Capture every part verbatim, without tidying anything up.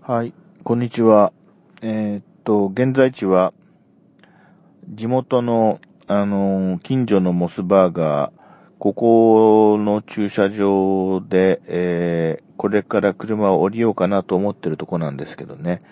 はい、こんにちは。えーっと、現在地は、地元の、あのー近所のモスバーガー、ここの駐車場で、えーこれから車を降りようかなと思ってるとこなんですけどね。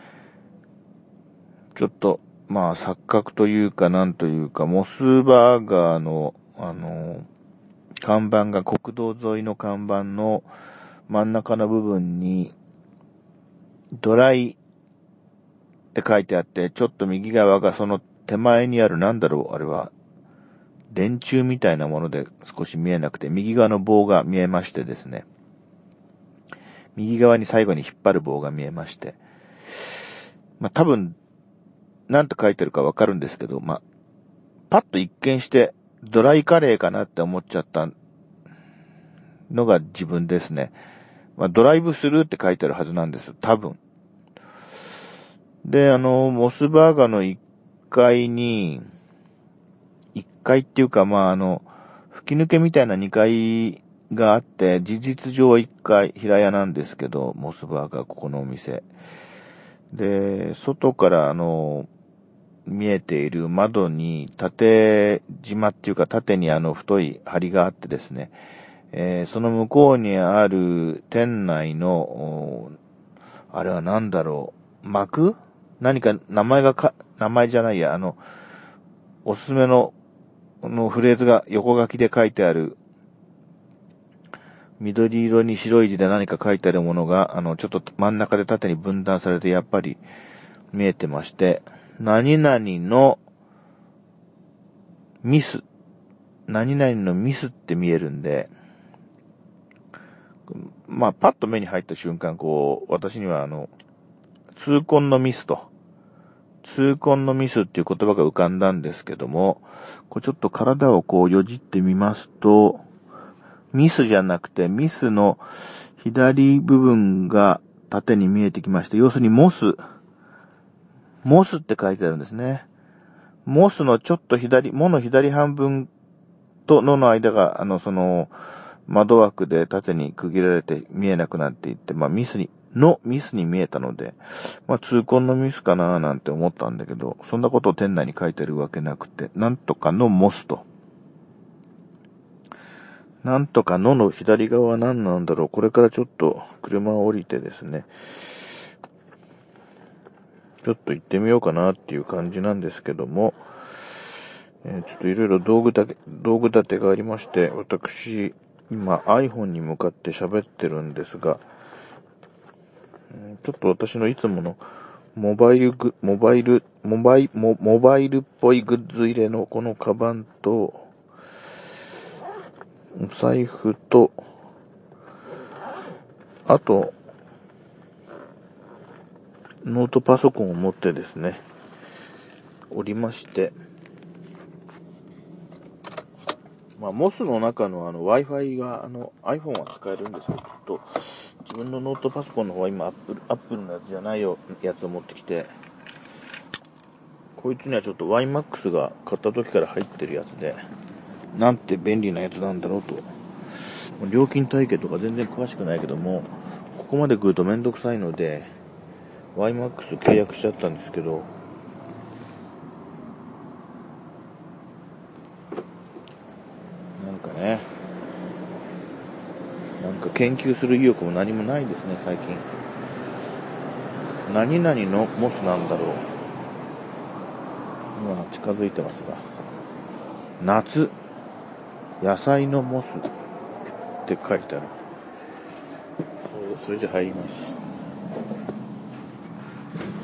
ちょっと、まあ、錯覚というか、なんというか、モスバーガーの、あのー看板が国道沿いの看板の真ん中の部分に、ドライって書いてあって、ちょっと右側がその手前にある、なんだろう、あれは、電柱みたいなもので少し見えなくて、右側の棒が見えましてですね。右側に最後に引っ張る棒が見えまして。まあ、多分、なんと書いてるかわかるんですけど、まあ、パッと一見して、ドライカレーかなって思っちゃったのが自分ですね。まあ、ドライブスルーって書いてあるはずなんです。多分。で、あの、モスバーガーのいっかいに、いっかいっていうか、まあ、あの、吹き抜けみたいなにかいがあって、事実上はいっかい平屋なんですけど、モスバーガー、ここのお店。で、外からあの、見えている窓に縦縞っていうか縦にあの太い梁があってですね、えーその向こうにある店内の、おあれは何だろう、幕何か名前がか、名前じゃないや、あの、おすすめの、のフレーズが横書きで書いてある、緑色に白い字で何か書いてあるものが、あの、ちょっと真ん中で縦に分断されてやっぱり見えてまして、何々のミス、何々のミスって見えるんで、まあ、パッと目に入った瞬間、こう、私にはあの、痛恨のミスと、痛恨のミスっていう言葉が浮かんだんですけども、こうちょっと体をこうよじってみますと、ミスじゃなくて、ミスの左部分が縦に見えてきまして、要するにモス、モスって書いてあるんですね。モスのちょっと左、モの左半分とのの間が、あの、その、窓枠で縦に区切られて見えなくなっていって、まあミスに、のミスに見えたので、まあ痛恨のミスかなーなんて思ったんだけど、そんなことを店内に書いてるわけなくて、なんとかのモスと。なんとかのの左側は何なんだろう。これからちょっと車を降りてですね、ちょっと行ってみようかなっていう感じなんですけども、えーちょっといろいろ道具だけ、道具立てがありまして、私、今 iPhone に向かって喋ってるんですが、うんちょっと私のいつものモバイルグ、モバイル、モバイ、モモバイルっぽいグッズ入れのこのカバンと、お財布と、あと、ノートパソコンを持ってですね、おりまして、まあ、モスの中のあの Wi-Fi があの iPhone は使えるんですけど、ちょっと自分のノートパソコンの方は今 Apple、Apple のやつじゃないよやつを持ってきて、こいつにはちょっと ワイマックス が買った時から入ってるやつで、なんて便利なやつなんだろうと。料金体系とか全然詳しくないけども、ここまで来るとめんどくさいので、ワイマックス 契約しちゃったんですけど、なんかね、なんか研究する意欲も何もないですね、最近。何々のモスなんだろう。今近づいてますが。夏、野菜のモスって書いてある。そう、それじゃ入ります。